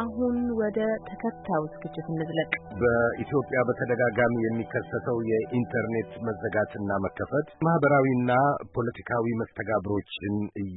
አሁን ወደ ተከታዩ ዝግጅት እንዝለቅ። በኢትዮጵያ በተደጋጋሚ የሚከሰተው የኢንተርኔት መዘጋትና መከፈት ማህበራዊና ፖለቲካዊ መስተጋብሮችን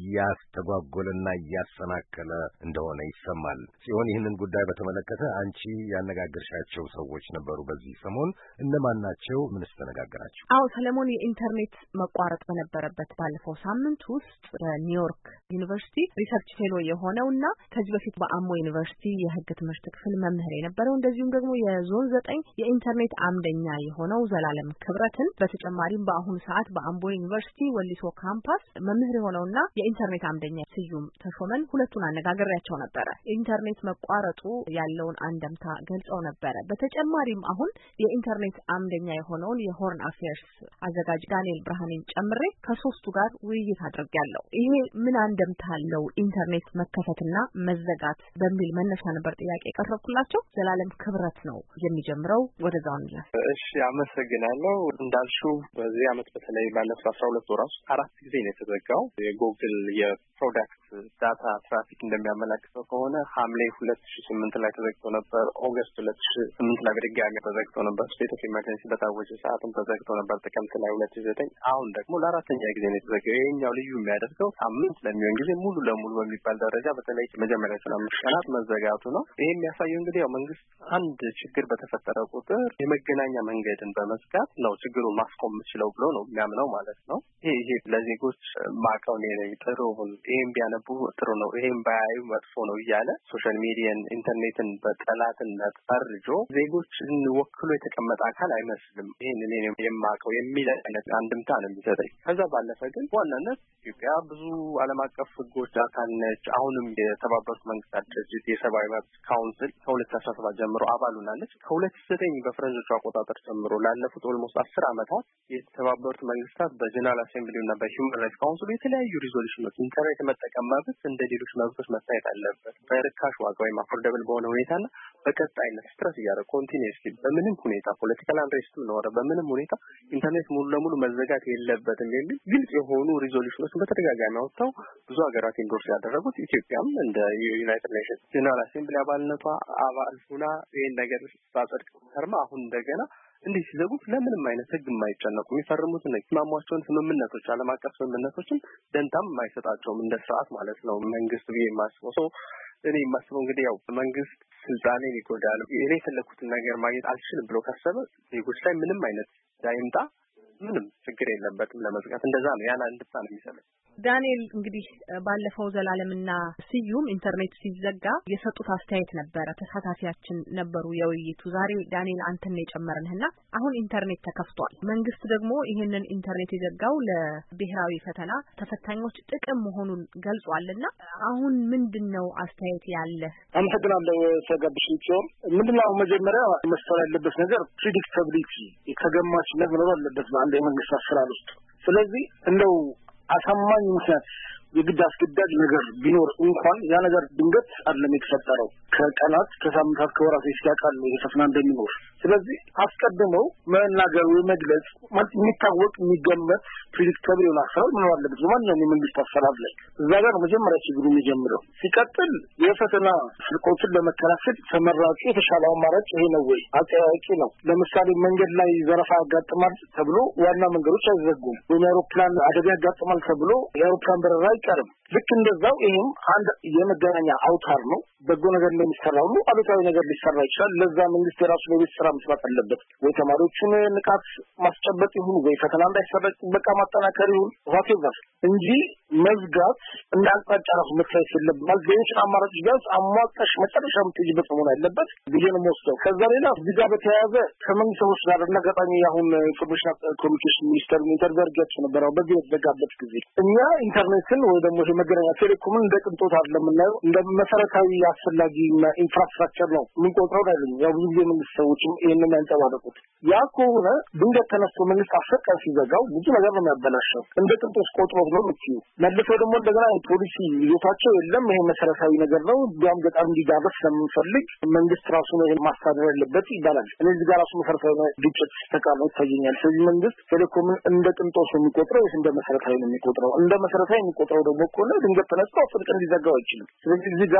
እያስተጓጎለና እያሰናከለ እንደሆነ ይሰማል። ሲሆን ይህንን ጉዳይ በተመለከተ አንቺ ያነጋገርሻቸው ሰዎች ነበሩ በዚህ ሰሞን። እነማን ናቸው? ምንስ ተነጋገራችሁ? አዎ ሰለሞን፣ የኢንተርኔት መቋረጥ በነበረበት ባለፈው ሳምንት ውስጥ በኒውዮርክ ዩኒቨርሲቲ ሪሰርች ፌሎ የሆነውና ከዚህ በፊት በአምቦ ዩኒቨርሲቲ የህግ ትምህርት ክፍል መምህር የነበረው እንደዚሁም ደግሞ የዞን 9 የኢንተርኔት አምደኛ የሆነው ዘላለም ክብረትን በተጨማሪም በአሁኑ ሰዓት በአምቦ ዩኒቨርሲቲ ወሊሶ ካምፓስ መምህር የሆነውና የኢንተርኔት አምደኛ ስዩም ተሾመን ሁለቱን አነጋግሬያቸው ነበረ። ኢንተርኔት መቋረጡ ያለውን አንደምታ ገልጸው ነበረ። በተጨማሪም አሁን የኢንተርኔት አምደኛ የሆነውን የሆርን አፌርስ አዘጋጅ ዳንኤል ብርሃኔን ጨምሬ ከሶስቱ ጋር ውይይት አድርጌያለሁ። ይሄ ምን አንደምታ አለው ኢንተርኔት መከፈትና መዘጋት በሚል መነሻ ነበር ጥያቄ የቀረብኩላቸው። ዘላለም ክብረት ነው የሚጀምረው። ወደዛው እንላለን። እሺ፣ አመሰግናለሁ። እንዳልሽው በዚህ አመት በተለይ ባለፈው 12 ወራት 4 ጊዜ ነው የተዘጋው። የጉግል የፕሮዳክት ዳታ ትራፊክ እንደሚያመለክተው ከሆነ ሐምሌ 2008 ላይ ተዘግቶ ነበር። ኦገስት 2008 ላይ በድጋሚ ተዘግቶ ነበር። ስቴት ኦፍ ኢመርጀንሲ በታወጀ ሰዓትም ተዘግቶ ነበር ጥቅምት ላይ 2009። አሁን ደግሞ ለአራተኛ ጊዜ ነው የተዘጋው። ይሄኛው ልዩ የሚያደርገው ሳምንት ለሚሆን ጊዜ ሙሉ ለሙሉ በሚባል ደረጃ በተለይ መጀመሪያ 15 ቀናት መዘጋቱ ነው። ይሄ የሚያሳየው እንግዲህ ያው መንግስት አንድ ችግር በተፈጠረ ቁጥር የመገናኛ መንገድን በመዝጋት ነው ችግሩን ማስቆም የምችለው ብሎ ነው የሚያምነው ማለት ነው። ይሄ ለዜጎች ማቀው ነው ጥሩ ነው፣ ይሄን ቢያነቡ ጥሩ ነው፣ ይሄን ባያዩ መጥፎ ነው እያለ ሶሻል ሚዲያን ኢንተርኔትን በጠላትነት ፈርጆ ዜጎችን ወክሎ የተቀመጠ አካል አይመስልም። ይሄን እኔ የማቀው የሚል አይነት አንድምታ ነው የሚሰጠኝ። ከዛ ባለፈ ግን ዋናነት ኢትዮጵያ ብዙ ዓለም አቀፍ ህጎች አካል ነች። አሁንም የተባበሩት መንግስታት ድርጅት የሰብአዊ መብት ካውንስል ከ2017 ጀምሮ አባል ሆናለች። ከ2009 በፈረንጆቹ አቆጣጠር ጀምሮ ላለፉት ኦልሞስት 10 ዓመታት የተባበሩት መንግስታት በጀነራል አሴምብሊውና በሂውማን ራይትስ ካውንስሉ የተለያዩ ሪዞሉሽኖች ኢንተርኔት መጠቀም መብት እንደ ሌሎች መብቶች መታየት አለበት በርካሽ ዋጋ ወይም አፎርደብል በሆነ ሁኔታና በቀጣይነት ስትረስ እያደረገ ኮንቲኒየስሊ በምንም ሁኔታ ፖለቲካል አንሬስት ኖረ በምንም ሁኔታ ኢንተርኔት ሙሉ ለሙሉ መዘጋት የለበትም የሚል ግልጽ የሆኑ ሪዞሉሽኖች በተደጋጋሚ አወጣው ብዙ ሀገራት ኢንዶርስ ያደረጉት ኢትዮጵያም እንደ ዩናይትድ ኔሽንስ ጀነራል አሴምብሊ አባልነቷ አባል ሆና ይሄን ነገር ስታጸድቅ ከርማ አሁን እንደገና እንዲህ ሲዘጉት ለምንም አይነት ህግ የማይጨነቁ የሚፈርሙት ነው የማሟቸውን ስምምነቶች ዓለም አቀፍ ስምምነቶችን ደንታም የማይሰጣቸውም እንደ ስርዓት ማለት ነው መንግስት ብዬ የማስበው እኔ የማስበው እንግዲህ ያው መንግስት ስልጣኔን ይጎዳል እኔ የፈለኩትን ነገር ማግኘት አልችልም ብሎ ካሰበ ዜጎች ላይ ምንም አይነት ዳይምጣ ምንም ችግር የለበትም ለመዝጋት። እንደዛ ነው ያና እንድታን የሚሰለው። ዳንኤል እንግዲህ ባለፈው ዘላለምና ስዩም ኢንተርኔት ሲዘጋ የሰጡት አስተያየት ነበረ፣ ተሳታፊያችን ነበሩ የውይይቱ። ዛሬ ዳንኤል አንተን የጨመርንህና አሁን ኢንተርኔት ተከፍቷል። መንግስት ደግሞ ይሄንን ኢንተርኔት የዘጋው ለብሔራዊ ፈተና ተፈታኞች ጥቅም መሆኑን ገልጿልና አሁን ምንድነው አስተያየት ያለ? አመሰግናለሁ ተጋብሽኝ። ምንድነው መጀመሪያ መሰራ ያለበት ነገር ፕሪዲክታቢሊቲ የተገማችነት መኖር አለበት በአንድ የመንግስት አሰራር ውስጥ። ስለዚህ እንደው አሳማኝ ምክንያት የግድ አስገዳጅ ነገር ቢኖር እንኳን ያ ነገር ድንገት አይደለም የተፈጠረው ከቀናት ከሳምንታት ከወራት ሲያቃል ነው የተፈና እንደሚኖር። ስለዚህ አስቀድመው መናገር ወይ መግለጽ ማለት የሚታወቅ የሚገመት ፕሪዲክታብል የሆነ አሰራር ምን አለበት በማንኛውም የመንግስት አሰራር ላይ። እዛ ጋር መጀመሪያ ችግሩ የሚጀምረው። ሲቀጥል የፈተና ስርቆትን ለመከላከል ተመራጩ የተሻለው አማራጭ ይሄ ነው ወይ? አጠያያቂ ነው። ለምሳሌ መንገድ ላይ ዘረፋ ያጋጥማል ተብሎ ዋና መንገዶች አይዘጉም፣ ወይም አውሮፕላን አደጋ ያጋጥማል ተብሎ የአውሮፕላን በረራ አይቀርም። ልክ እንደዛው ይሄም አንድ የመገናኛ አውታር ነው። በጎ ነገር እንደሚሰራው ሁሉ አሉታዊ ነገር ሊሰራ ይችላል። ለዛ መንግስት የራሱ የቤት ስራ መስራት አለበት። ወይ ተማሪዎችን ንቃት ማስጨበጥ ይሁን ወይ ፈተና እንዳይሰረቅ በቃ ማጠናከር ይሁን ዋቴቨር እንጂ መዝጋት እንደ አቅጣጫ ራሱ መታየት የለበትም። ሌሎችን አማራጮች ቢያንስ አሟጣሽ መጨረሻ የምትሄጂበት መሆን አለበት ብዬ ነው የምወስደው። ከዛ ሌላ እዚህ ጋር በተያያዘ ከመንግስት ሰዎች ጋር እና አጋጣሚ አሁን ኢንፎርሜሽን ኮሚኒኬሽን ሚኒስተር ኢንተርቨርጌት ነበረው በዚህ የተዘጋበት ጊዜ እኛ ኢንተርኔትን ወይ ደግሞ የመገናኛ ቴሌኮምን እንደ ቅንጦት አይደለም የምናየው፣ እንደ መሰረታዊ አስፈላጊና ኢንፍራስትራክቸር ነው የምንቆጥረው አይደለም። ያው ብዙ ጊዜ መንግስት ሰዎችም ይሄንን ያንጸባረቁት ያ ከሆነ ድንገት ተነስቶ መንግስት አፈቃ ሲዘጋው ብዙ ነገር ነው የሚያበላሸው። እንደ ቅንጦት ቆጥሮ ነው የምትይው። መልሰው ደግሞ እንደገና ፖሊሲ ይዞታቸው የለም ይሄ መሰረታዊ ነገር ነው ቢያም ገጣም እንዲዳረስ ስለምንፈልግ መንግስት ራሱ ነው ይሄን ማስተዳደር ያለበት ይባላል። እነዚህ ጋር ራሱ መሰረታዊ ግጭት ተቃርኖ ይታየኛል። ስለዚህ መንግስት ቴሌኮምን እንደ ቅንጦት ነው የሚቆጥረው ወይስ እንደ መሰረታዊ ነው የሚቆጥረው? እንደ መሰረታዊ የሚቆጥረው ደግሞ ከሆነ ድንገት ተነስቶ አፍጥቅ እንዲዘጋው አይችልም። ስለዚህ እዚህ ጋር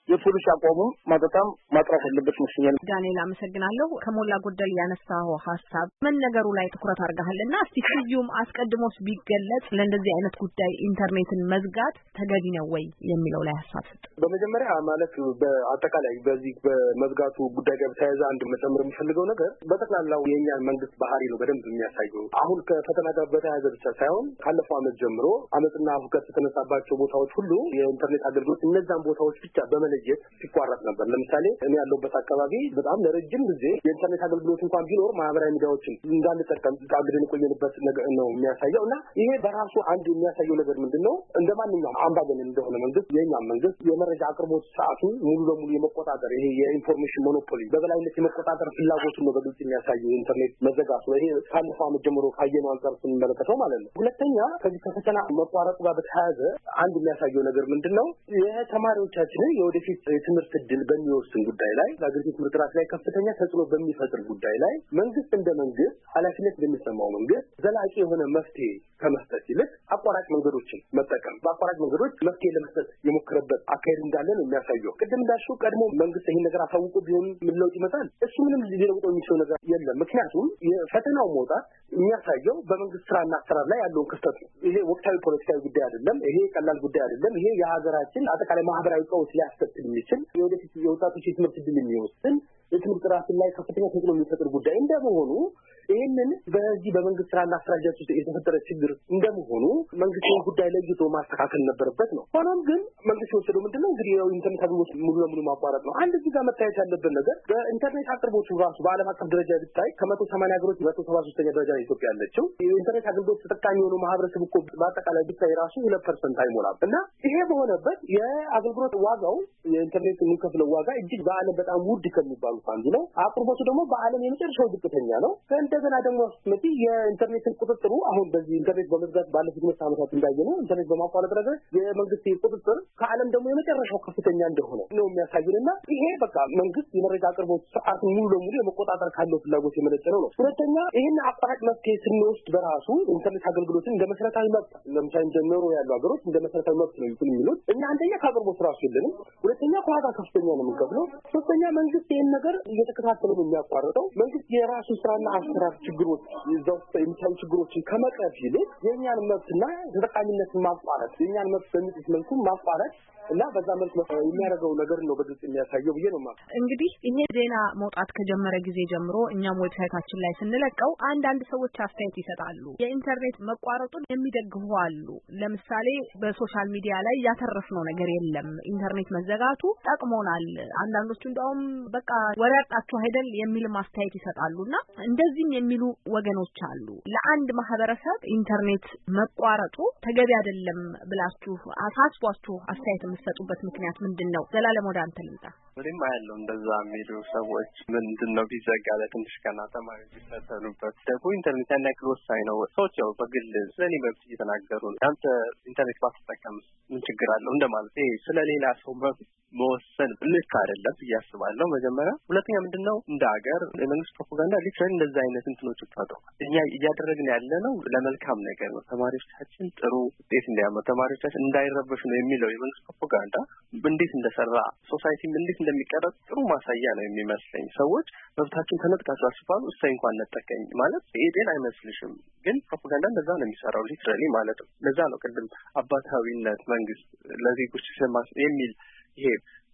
የፖሊስ አቋሙ ማጣጣም ማጥራት ያለበት ይመስለኛል። ዳንኤል አመሰግናለሁ። ከሞላ ጎደል ያነሳው ሐሳብ ምን ነገሩ ላይ ትኩረት አድርገሃልና እስቲ ከዚሁም አስቀድሞስ ቢገለጽ ለእንደዚህ አይነት ጉዳይ ኢንተርኔትን መዝጋት ተገቢ ነው ወይ የሚለው ላይ ሐሳብ ስጥ። በመጀመሪያ ማለት በአጠቃላይ በዚህ በመዝጋቱ ጉዳይ ጋር ተያይዞ አንድ መጨመር የሚፈልገው ነገር በጠቅላላው የኛን መንግስት ባህሪ ነው በደንብ የሚያሳየው። አሁን ከፈተና ጋር በተያያዘ ብቻ ሳይሆን ካለፈው ዓመት ጀምሮ አመጽና ሁከት የተነሳባቸው ቦታዎች ሁሉ የኢንተርኔት አገልግሎት እነዛን ቦታዎች ብቻ በመለየት ሲቋረጥ ነበር። ለምሳሌ እኔ ያለሁበት አካባቢ በጣም ለረጅም ጊዜ የኢንተርኔት አገልግሎት እንኳን ቢኖር ማህበራዊ ሚዲያዎችን እንዳንጠቀም አግደን የቆየንበት ነገር ነው የሚያሳየው እና ይሄ በራሱ አንድ የሚያሳየው ነገር ምንድነው እንደማንኛውም አምባገነን እንደሆነ መንግስት የኛም መንግስት የመረጃ አቅርቦት ሰዓቱን ሙሉ ለሙሉ የመቆጣጠር ይሄ የኢንፎርሜሽን ሞኖፖሊ በበላይነት የመቆጣጠር ፍላጎቱን ነው በግልጽ የሚያሳየው የኢንተርኔት መዘጋቱ። ይሄ ካለፈው ዓመት ጀምሮ ካየነው አንፃር ስንመለከተው ማለት ነው። ሁለተኛ ከዚህ ከፈተና መቋረጥ ጋር በተያያዘ አንድ የሚያሳየው ነገር ምንድነው የተማሪዎቻችንን የወደፊት የትምህርት ዕድል በሚወስን ጉዳይ ላይ ለአገሪቱ ትምህርት ጥራት ላይ ከፍተኛ ተጽዕኖ በሚፈጥር ጉዳይ ላይ መንግስት እንደ መንግስት ኃላፊነት እንደሚሰማው መንግስት ዘላቂ የሆነ መፍትሄ ከመስጠት ይልቅ አቋራጭ መንገዶችን መጠቀም በአቋራጭ መንገዶች መፍትሄ ለመስጠት የሞከረበት አካሄድ እንዳለ ነው የሚያሳየው። ቅድም እንዳልሽው ቀድሞ መንግስት ይህን ነገር አሳውቆ ቢሆን ምን ለውጥ ይመጣል? እሱ ምንም ሊለውጠው የሚችለው ነገር የለም። ምክንያቱም የፈተናው መውጣት የሚያሳየው በመንግስት ስራና አሰራር ላይ ያለውን ክፍተት ነው። ይሄ ወቅታዊ ፖለቲካዊ ጉዳይ አይደለም። ይሄ ቀላል ጉዳይ አይደለም። ይሄ የሀገራችን አጠቃላይ ማህበራዊ ቀውስ ሊያስከትል የሚችል የወደፊት የወጣቶች የትምህርት ዕድል የሚወስን የትምህርት ጥራት ላይ ከፍተኛ ተጽዕኖ የሚፈጥር ጉዳይ እንደመሆኑ ይህንን በዚህ በመንግስት ስራና አስተዳደር ውስጥ የተፈጠረ ችግር እንደመሆኑ መንግስት ይህን ጉዳይ ለይቶ ማስተካከል ነበረበት ነው። ሆኖም ግን መንግስት የወሰደው ምንድነው እንግዲህ ኢንተርኔት አገልግሎት ሙሉ ለሙሉ ማቋረጥ ነው። አንድ እዚህ ጋር መታየት ያለበት ነገር በኢንተርኔት አቅርቦቱ ራሱ በዓለም አቀፍ ደረጃ ቢታይ ከ180 ሀገሮች 173ኛ ደረጃ ላይ ኢትዮጵያ ያለችው የኢንተርኔት አገልግሎት ተጠቃሚ የሆነው ማህበረሰብ እኮ በአጠቃላይ ቢታይ ራሱ 2% አይሞላም እና ይሄ በሆነበት የአገልግሎት ዋጋው የኢንተርኔት የሚከፍለው ዋጋ እጅግ በዓለም በጣም ውድ ከሚባሉት አንዱ ነው። አቅርቦቱ ደግሞ በዓለም የመጨረሻው ዝቅተኛ ነው። እንደገና ደግሞ ስለዚህ የኢንተርኔትን ቁጥጥሩ አሁን በዚህ ኢንተርኔት በመዝጋት ባለፉት 2 ዓመታት እንዳየነው ኢንተርኔት በማቋረጥ ረገድ የመንግስት ቁጥጥር ከዓለም ደግሞ የመጨረሻው ከፍተኛ እንደሆነ ነው የሚያሳየንና ይሄ በቃ መንግስት የመረጃ አቅርቦት ሰዓቱን ሙሉ ለሙሉ የመቆጣጠር ካለው ፍላጎት የመነጨ ነው። ሁለተኛ ይሄን አቋራጭ መፍትሄ ስንወስድ በራሱ ኢንተርኔት አገልግሎትን እንደ መሰረታዊ መብት ለምሳሌ እንደኖሩ ያሉ ሀገሮች እንደ መሰረታዊ መብት ነው የሚሉት። እኛ አንደኛ ከአቅርቦት ራሱ የለንም፣ ሁለተኛ ከዋጋ ከፍተኛ ነው የምንከፍለው፣ ሶስተኛ መንግስት ይሄን ነገር እየተከታተለ ነው የሚያቋርጠው። መንግስት የራሱ ስራና አሰራር ችግሮች ይዘው የሚታዩ ችግሮችን ከመቅረፍ ይልቅ የኛን መብትና ተጠቃሚነትን ማቋረጥ የኛን መብት በሚጥስ መልኩ ማቋረጥ እና በዛ መልኩ የሚያደርገው ነገር ነው በግልጽ የሚያሳየው ብዬ ነው ማለት። እንግዲህ ይሄ ዜና መውጣት ከጀመረ ጊዜ ጀምሮ እኛም ዌብሳይታችን ላይ ስንለቀው አንዳንድ ሰዎች አስተያየት ይሰጣሉ። የኢንተርኔት መቋረጡን የሚደግፉ አሉ። ለምሳሌ በሶሻል ሚዲያ ላይ ያተረፍነው ነገር የለም፣ ኢንተርኔት መዘጋቱ ጠቅሞናል፣ አንዳንዶቹ እንደውም በቃ ወሬ አጣችሁ አይደል የሚል አስተያየት ይሰጣሉና እንደዚህም የሚሉ ወገኖች አሉ። ለአንድ ማህበረሰብ ኢንተርኔት መቋረጡ ተገቢ አይደለም ብላችሁ አሳስቧችሁ አስተያየት የምትሰጡበት ምክንያት ምንድነው? ዘላለም ወደ አንተ ልምጣ። ምንም አይደለም እንደዛ የሚሉ ሰዎች ምንድነው ቢዘጋ ለትንሽ ቀና ተማሪዎች ቢፈተኑበት ደግሞ ኢንተርኔት ያን ያክል ወሳኝ ነው። ሰዎች ያው በግል ስለኔ መብት እየተናገሩ ነው። አንተ ኢንተርኔት ባትጠቀም ምን ችግር አለው እንደማለት ይሄ ስለሌላ ሰው መብት መወሰን ልክ አይደለም እያስባለሁ። መጀመሪያ ሁለተኛ ምንድነው እንደ ሀገር የመንግስት ፕሮፓጋንዳ ሊትራሊ እንደዛ አይነት እንትኖች ተፈጥሮ እኛ እያደረግን ያለነው ለመልካም ነገር ነው። ተማሪዎቻችን ጥሩ ውጤት እንዲያመጡ ተማሪዎቻችን እንዳይረበሹ ነው የሚለው የመንግስት ፕሮፓጋንዳ እንዴት እንደሰራ ሶሳይቲም እንዴት እንደሚቀረጽ ጥሩ ማሳያ ነው የሚመስለኝ። ሰዎች መብታችን ተነጥቃችኋል ሲባሉ እሰይ እንኳን ነጠቀኝ ማለት ይሄን አይመስልሽም? ግን ፕሮፓጋንዳ እንደዛ ነው የሚሰራው ሊትራሊ ማለት ነው። ለዛ ነው ቅድም አባታዊነት መንግስት ለዜጎች የሚል ይሄ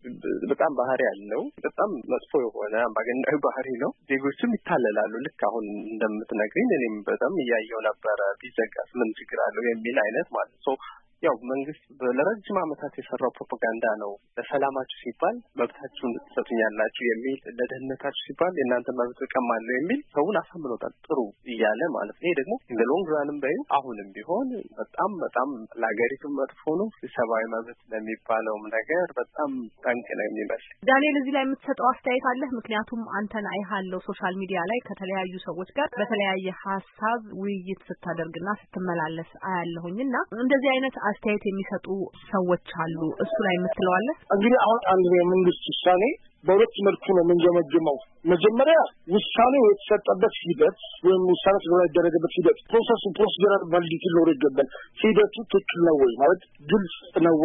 በጣም ባህሪ ያለው በጣም መጥፎ የሆነ አምባገነናዊ ባህሪ ነው። ዜጎችም ይታለላሉ። ልክ አሁን እንደምትነግሪኝ እኔም በጣም እያየው ነበረ ቢዘጋስ ምን ችግር አለው የሚል አይነት ማለት ነው። ያው መንግስት ለረጅም ዓመታት የሰራው ፕሮፓጋንዳ ነው። ለሰላማችሁ ሲባል መብታችሁን ትሰጡኛላችሁ የሚል ለደህንነታችሁ ሲባል የእናንተ መብት እቀማለሁ የሚል ሰውን አሳምኖታል ጥሩ እያለ ማለት ነው። ይሄ ደግሞ በሎንግ ራንም በዩ አሁንም ቢሆን በጣም ለሀገሪቱ መጥፎ ነው። የሰብአዊ መብት ለሚባለውም ነገር በጣም ጠንቅ ነው የሚመስል። ዳንኤል እዚህ ላይ የምትሰጠው አስተያየት አለህ? ምክንያቱም አንተን አይሃለሁ ሶሻል ሚዲያ ላይ ከተለያዩ ሰዎች ጋር በተለያየ ሀሳብ ውይይት ስታደርግና ስትመላለስ አያለሁኝና እንደዚህ አይነት አስተያየት የሚሰጡ ሰዎች አሉ። እሱ ላይ የምትለዋለህ? እንግዲህ አሁን አንድ የመንግስት ውሳኔ በሁለት መልኩ ነው የምንገመግመው። መጀመሪያ ውሳኔው የተሰጠበት ሂደት ወይም ውሳኔ የተደረገበት ሂደት ፕሮሰራል ቫሊዲቲ ሊኖረው ይገባል። ሂደቱ ትክክል ነው ወይ ማለት ግልጽ ነው ወይ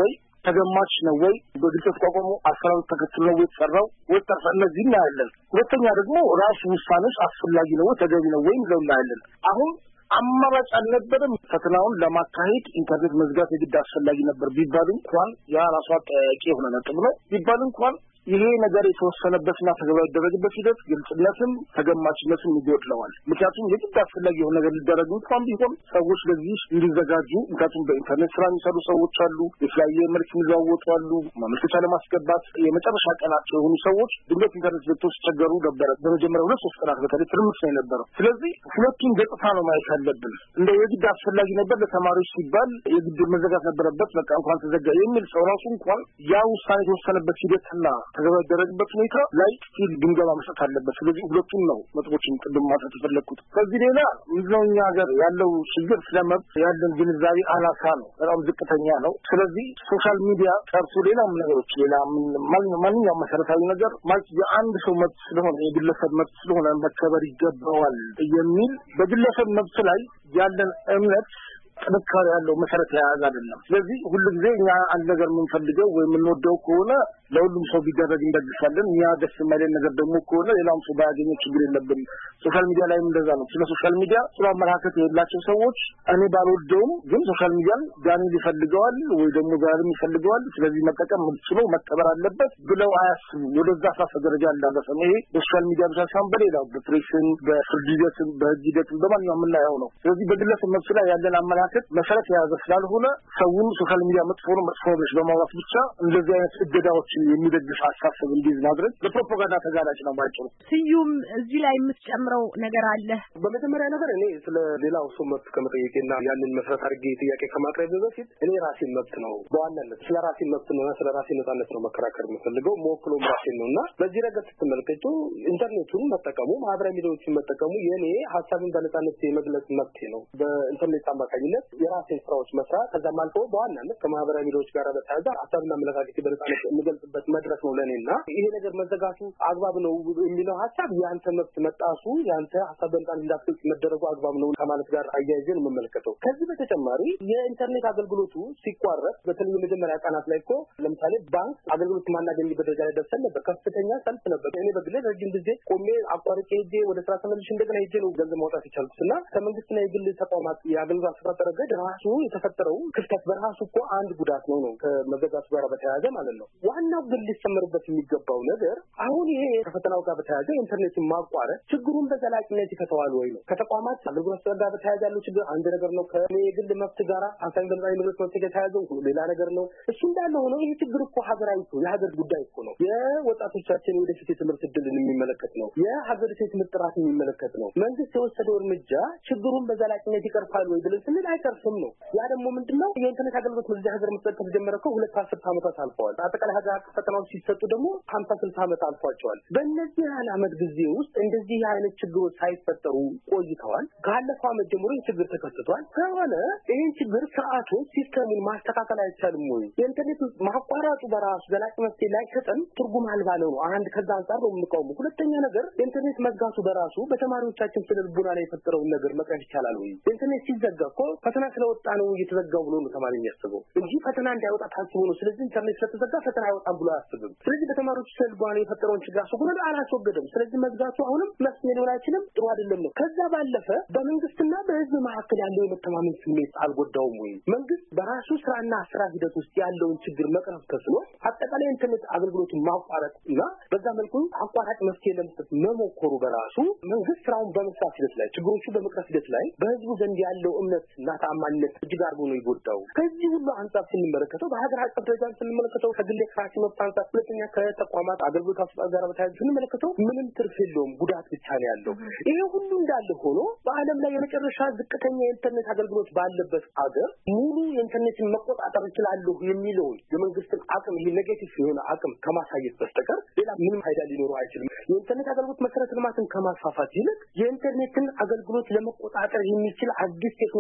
ተገማች ነው ወይ በግልጽ ተቋቁሞ አሰራሩ ተከትሎ ነው የተሰራው ወጣት እነዚህ እናያለን። ሁለተኛ ደግሞ ራሱ ውሳኔስ አስፈላጊ ነው ተገቢ ነው ወይ እናያለን። አሁን አማራጭ አልነበረም ፈተናውን ለማካሄድ ኢንተርኔት መዝጋት የግድ አስፈላጊ ነበር ቢባል እንኳን ያ ራሱ አጠያቂ የሆነ ነጥብ ነው ቢባል እንኳን ይሄ ነገር የተወሰነበትና ተግባራዊ ያደረገበት ሂደት ግልጽነትም ተገማችነትም ይጎድለዋል። ምክንያቱም የግድ አስፈላጊ የሆነ ነገር ሊደረግ እንኳን ቢሆን ሰዎች ለዚህ እንዲዘጋጁ ምክንያቱም በኢንተርኔት ስራ የሚሰሩ ሰዎች አሉ፣ የተለያየ መልክ የሚዘዋወጡ አሉ፣ ማመልከቻ ለማስገባት የመጨረሻ ቀናቸው የሆኑ ሰዎች ድንገት ኢንተርኔት ዘግተው ሲቸገሩ ነበረ። በመጀመሪያው 2-3 ቀናት በተለይ ትርምስ ነው የነበረው። ስለዚህ ሁለቱም ገጽታ ነው ማየት ያለብን። እንደ የግድ አስፈላጊ ነበር ለተማሪዎች ሲባል የግድ መዘጋት ነበረበት በቃ እንኳን ተዘጋ የሚል ሰው ራሱ እንኳን ያ ውሳኔ የተወሰነበት ሂደትና ተገበደረበት ሁኔታ ላይ ስቲል ግምገማ መስጠት አለበት። ስለዚህ ሁለቱም ነው መጥቦችን ቅድም ማጥራት የፈለኩት። ከዚህ ሌላ ምንድነው እኛ ሀገር ያለው ችግር ስለመብት ያለን ግንዛቤ አናሳ ነው፣ በጣም ዝቅተኛ ነው። ስለዚህ ሶሻል ሚዲያ ቀርቶ ሌላም ነገሮች ሌላ ማንኛውም መሰረታዊ ነገር ማለት የአንድ ሰው መብት ስለሆነ የግለሰብ መብት ስለሆነ መከበር ይገባዋል የሚል በግለሰብ መብት ላይ ያለን እምነት ጥንካሬ ያለው መሰረት የያዘ አይደለም። ስለዚህ ሁሉ ጊዜ እኛ አንድ ነገር የምንፈልገው ወይ የምንወደው ከሆነ ለሁሉም ሰው ቢደረግ እንደግፋለን። እኛ ደስ የማይለን ነገር ደግሞ ከሆነ ሌላም ሰው ባያገኘው ችግር የለብንም። ሶሻል ሚዲያ ላይም እንደዛ ነው። ስለ ሶሻል ሚዲያ ስለ አመለካከት የሌላቸው ሰዎች እኔ ባልወደውም ግን ሶሻል ሚዲያን ዳንኤል ይፈልገዋል ወይ ደግሞ ዛሬም ይፈልገዋል ስለዚህ መጠቀም ምንችለው መቀበር አለበት ብለው አያስቡ። ወደዛ አሳሰ ደረጃ እንዳደረሰ ይሄ በሶሻል ሚዲያ ብቻ ሳይሆን በሌላው በፕሬስን በፍርድ ሂደትም በህግ ሂደትም በማንኛውም የምናየው ነው። ስለዚህ በግለሰብ መብት ላይ ያለን አመለካከት መሰረት የያዘ ስላልሆነ ሰውን ሶሻል ሚዲያ መጥፎ ነው በማውራት ብቻ እንደዚህ አይነት እገዳዎችን የሚደግፍ አሳሰብ እንዲዝ ማድረግ ለፕሮፓጋንዳ ተጋላጭ ነው ማለት። ስዩም እዚህ ላይ የምትጨምረው ነገር አለ? በመጀመሪያ ነገር እኔ ስለ ሌላው ሰው መብት ከመጠየቄና ያንን መሰረት አድርጌ ጥያቄ ከማቅረብ በፊት እኔ ራሴን መብት ነው በዋናነት ስለ ራሴን መብት ነው ስለ ራሴን ነፃነት ነው መከራከር የምፈልገው መወክለው ራሴን ነውና በዚህ ረገድ ስትመለከቱ ኢንተርኔቱን መጠቀሙ ማህበራዊ ሚዲያዎችን መጠቀሙ የኔ ሐሳብን በነፃነት የመግለጽ መብት ነው። በኢንተርኔት አማካኝነት የራሴን ስራዎች መስራት ከዛም አልፎ በዋናነት ከማህበራዊ ሚዲያዎች ጋር በተያያዘ ሐሳብና አመለካከት በነፃነት የምገልጽበት መድረክ ነው ለኔና ይሄ ነገር መዘጋቱ አግባብ ነው የሚለው ሐሳብ ያንተ መብት መጣሱ ያንተ ሐሳብ በነፃነት እንዳትገልጽ መደረጉ አግባብ ነው ከማለት ጋር አያይዘን መመልከተው። ከዚህ በተጨማሪ የኢንተርኔት አገልግሎቱ ሲቋረጥ በተለይ መጀመሪያ ቀናት ላይ እኮ ለምሳሌ ባንክ አገልግሎት ማናገኝበት ደረጃ ላይ ደርሰን ነበር። ከፍተኛ ሰልፍ ነበር። እኔ በግሌ ረጅም ጊዜ ቆሜ አቋርጬ ሄጄ ወደ ስራ ተመልሼ እንደገና ሄጄ ነው ገንዘብ ማውጣት የቻልኩትና ከመንግስትና የግል ተቋማት የአገልግሎት አሰጣጥ ረገድ ራሱ የተፈጠረው ክፍተት በራሱ እኮ አንድ ጉዳት ነው ከመዘጋቱ ጋር በተያያዘ ማለት ነው። ዋናው ግን ሊሰመርበት የሚገባው ነገር አሁን ይሄ ከፈተናው ጋር በተያያዘ ኢንተርኔትን ማቋረጥ ችግሩን በዘላቂነት ይፈታዋል ወይ ነው። ከተቋማት አገልግሎት ጋር በተያያዘ ያለው ችግር አንድ ነገር ነው። ከግል መብት ጋር አንሳኝ በላይ ንብረት መብት ጋር ተያያዘው ሌላ ነገር ነው። እሱ እንዳለ ሆኖ ይሄ ችግር እኮ ሀገራዊ ነው፣ የሀገር ጉዳይ እኮ ነው። የወጣቶቻችን ወደፊት የትምህርት ዕድልን የሚመለከት ነው። የሀገሪቱ የትምህርት ጥራት የሚመለከት ነው። መንግስት የወሰደው እርምጃ ችግሩን በዘላቂነት ይቀርፋል ወይ ብለን ስንል አይቀርፍም ነው። ያ ደግሞ ምንድነው የኢንተርኔት አገልግሎት በዚህ ሀገር መስጠት ከተጀመረ እኮ 2-10 ዓመታት አልፈዋል። አጠቃላይ ሀገር አቀፍ ፈተናዎች ሲሰጡ ደግሞ 50-60 ዓመት አልፏቸዋል። በእነዚህ ዓመት ጊዜ ውስጥ እንደዚህ አይነት ችግሮች ሳይፈጠሩ ቆይተዋል። ካለፈው ዓመት ጀምሮ ችግር ተከስቷል። ከሆነ ይህን ችግር ስርዓቱን ሲስተሙን ማስተካከል አይቻልም ወይ? የኢንተርኔት ማቋረጡ በራሱ ዘላቂ መፍትሄ ላይሰጠን ትርጉም አልባ ነው። አንድ ከዛ አንፃር ነው የምንቃወመው። ሁለተኛ ነገር ኢንተርኔት መዝጋቱ በራሱ በተማሪዎቻችን ስነ ልቦና ላይ የፈጠረውን ነገር መቅረፍ ይቻላል ወይ? ኢንተርኔት ሲዘጋ እኮ ፈተና ስለወጣ ነው እየተዘጋው ብሎ ነው ተማሪ የሚያስበው እንጂ ፈተና እንዳይወጣ ታስቦ ነው። ስለዚህ ኢንተርኔት ስለተዘጋ ፈተና አይወጣም ብሎ አያስብም። ስለዚህ በተማሪዎች ስነ ልቦና የፈጠረውን ችግር አስወግዶ አላስወገደም። ስለዚህ መዝጋቱ አሁንም መፍትሄ ሊሆን አይችልም፣ ጥሩ አይደለም ነው። ከዛ ባለፈ በመንግስትና በህዝብ መካከል ያለው የመተማመን ስሜት አልጎዳውም ወይ? መንግስት በራሱ ስራና ስራ ሂደት ውስጥ ያለውን ችግር መቅረፍ ተስኖ አጠቃላይ ኢንተርኔት አገልግሎቱን ማቋረጥ እና በዛ መልኩ አቋራጭ መፍትሄ ለመስጠት መሞከሩ በራሱ መንግስት ስራውን በመስራት ሂደት ላይ ችግሮቹ በመቅረፍ ሂደት ላይ በህዝቡ ዘንድ ያለው እምነትና ተአማኒነት እጅግ አድርጎ ነው ይጎዳው። ከዚህ ሁሉ አንጻር ስንመለከተው በሀገር አቀፍ ደረጃ ስንመለከተው ከግል ክራሲ መብት አንጻር ሁለተኛ ከተቋማት አገልግሎት አሰጣጥ ጋር በተያያዘ ስንመለከተው ምንም ትርፍ የለውም፣ ጉዳት ብቻ ነው ያለው። ይሄ ሁሉ እንዳለ ሆኖ በዓለም ላይ የመጨረሻ ዝቅተኛ የኢንተርኔት አገልግሎት ባለበት ሀገር ሙሉ የኢንተርኔትን መቆጣጠር ይችላል የሚለውን የመንግስትን አቅም ኔጌቲቭ የሆነ አቅም ከማሳየት በስተቀር ሌላ ምንም ፋይዳ ሊኖረው አይችልም። የኢንተርኔት አገልግሎት መሰረተ ልማትን ከማስፋፋት ይልቅ የኢንተርኔትን አገልግሎት ለመቆጣጠር የሚችል አዲስ ቴክኖሎጂ አምጥቶ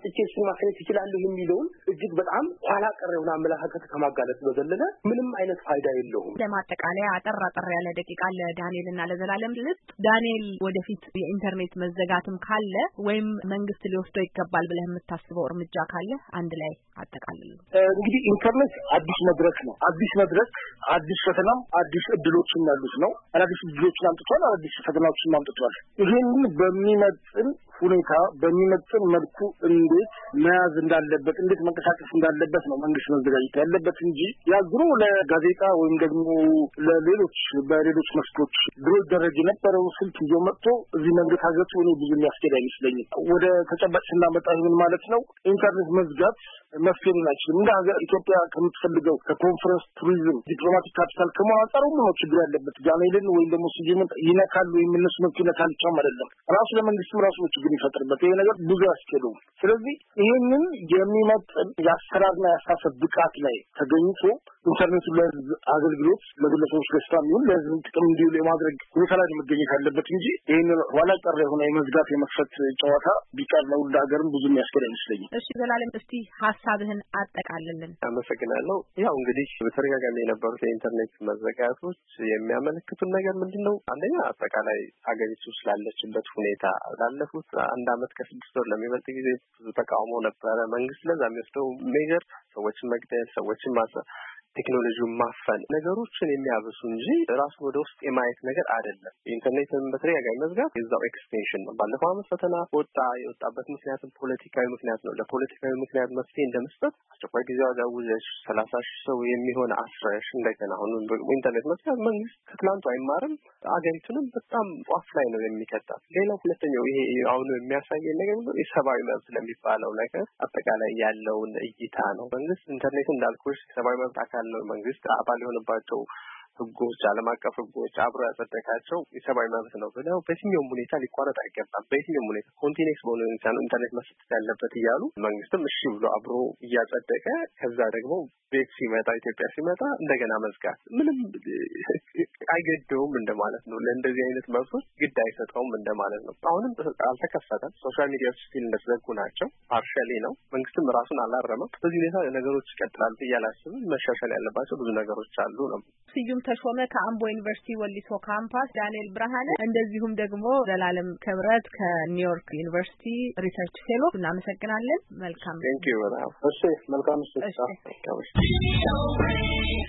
አምጥቼ እሱን ማስረት ይችላል የሚለውን እጅግ በጣም ኋላ ቀር የሆነ አመለካከት ከማጋለጥ በዘለለ ምንም አይነት ፋይዳ የለውም። ለማጠቃለያ አጠር ያለ ደቂቃ ለዳንኤልና ለዘላለም ልስጥ። ዳንኤል ወደፊት የኢንተርኔት መዘጋትም ካለ ወይም መንግስት ሊወስደው ይገባል ብለህ የምታስበው እርምጃ ካለ አንድ ላይ አጠቃልል። እንግዲህ ኢንተርኔት አዲስ መድረክ ነው። አዲስ መድረክ አዲስ ፈተና አዲስ እድሎችም ያሉት ነው። አዲስ እድሎችን አምጥቷል፣ አዲስ ፈተናዎችን አምጥቷል። ይሄንን በሚመጥን ሁኔታ በሚመጥን መልኩ እንዴት መያዝ እንዳለበት እንዴት መንቀሳቀስ እንዳለበት ነው መንግስት መዘጋጀት ያለበት እንጂ ያዝሩ ለጋዜጣ ወይም ደግሞ ለሌሎች በሌሎች መስኮች ድሮ ደረጃ የነበረው ስልት ይዞ መጥቶ እዚህ መንግስት ሀገቱ እኔ ብዙ የሚያስኬድ አይመስለኝም። ወደ ተጨባጭ ስናመጣ ምን ማለት ነው? ኢንተርኔት መዝጋት መፍትሄ አይችልም። እንደ ሀገር ኢትዮጵያ ከምትፈልገው ከኮንፈረንስ ቱሪዝም ዲፕሎማቲክ ካፒታል ከመዋጣሩ ነው ችግር ያለበት። ጃኔልን ወይም ደግሞ ሲጂምን ይነካሉ ወይም እነሱ መፍትሄ ነካልቻም አይደለም። ራሱ ለመንግስትም ራሱ ችግር ይፈጥርበት። ይሄ ነገር ብዙ ያስኬደው። ስለዚህ ይሄንን የሚመጥን የአሰራርና የአስተሳሰብ ብቃት ላይ ተገኝቶ ኢንተርኔቱ ለአገልግሎት ለግለሰቦች ገጽታ የሚሆን ለህዝብ ጥቅም እንዲውል የማድረግ ሁኔታ ላይ መገኘት አለበት እንጂ ይሄንን ኋላ ቀር የሆነ የመዝጋት የመክፈት ጨዋታ ቢቀር ነው ለሀገርም ብዙ የሚያስኬድ አይመስለኝም። እሺ ዘላለም እስቲ ሀሳብህን አጠቃልልን። አመሰግናለሁ። ያው እንግዲህ በተደጋጋሚ የነበሩት የኢንተርኔት መዘጋቶች የሚያመለክቱን ነገር ምንድነው? አንደኛ አጠቃላይ ሀገሪቱ ስላለችበት ሁኔታ ላለፉት 1 አመት ከ6 ወር ለሚበልጥ ጊዜ ብዙ ተቃውሞ ነበረ። መንግስት ለዛ የሚወስደው ሜጀር ሰዎችን መግደል፣ ሰዎችን ማሰር፣ ቴክኖሎጂውን ማፈን ነገሮችን የሚያብሱ እንጂ ራሱ ወደ ውስጥ የማየት ነገር አይደለም። ኢንተርኔትን በተደጋጋሚ መዝጋት የዛው ኤክስቴንሽን ነው። ባለፈው አመት ፈተና የወጣበት ምክንያትም ፖለቲካዊ ምክንያት ነው። ለፖለቲካዊ ምክንያት መፍትሄ እንደመስጠት አስቸኳይ ጊዜ አዋጅ አውጀሽ 30,000 ሰው የሚሆን አስረሽ እንደገና አሁን ኢንተርኔት መዝጋት መንግስት ከትላንቱ አይማርም። አገሪቱንም በጣም ጧፍ ላይ ነው የሚከታት። ሌላው ሁለተኛው ይሄ አሁን የሚያሳየን ነገር የሰብአዊ መብት ለሚባለው ነገር አጠቃላይ ያለውን እይታ ነው። መንግስት ኢንተርኔት እንዳልኩሽ ሰብአዊ መብት አካል ነው። መንግስት አባል የሆነባቸው ህጎች፣ ዓለም አቀፍ ህጎች አብሮ ያጸደቃቸው የሰብአዊ መብት ነው ብለው በየትኛውም ሁኔታ ሊቋረጥ አይገባም። በየትኛውም ሁኔታ ኮንቲኔክስ በሆነ ሁኔታ ነው ኢንተርኔት መስጠት ያለበት እያሉ መንግስትም እሺ ብሎ አብሮ እያጸደቀ ከዛ ደግሞ ቤት ሲመጣ ኢትዮጵያ ሲመጣ እንደገና መዝጋት ምንም አይገደውም እንደማለት ነው። ለእንደዚህ አይነት መብቶች ግድ አይሰጠውም እንደማለት ነው። አሁንም አልተከፈተም። ሶሻል ሚዲያዎች ስቲል እንደተዘጉ ናቸው። ፓርሻሊ ነው። መንግስትም ራሱን አላረመም። በዚህ ሁኔታ ነገሮች ይቀጥላሉ እያላስብም መሻሻል ያለባቸው ብዙ ነገሮች አሉ ነው። ስዩም ተሾመ ከአምቦ ዩኒቨርሲቲ ወሊሶ ካምፓስ፣ ዳንኤል ብርሃነ እንደዚሁም ደግሞ ዘላለም ክብረት ከኒውዮርክ ዩኒቨርሲቲ ሪሰርች ፌሎ እናመሰግናለን። መልካም ቴንክ ዩ። እሺ መልካም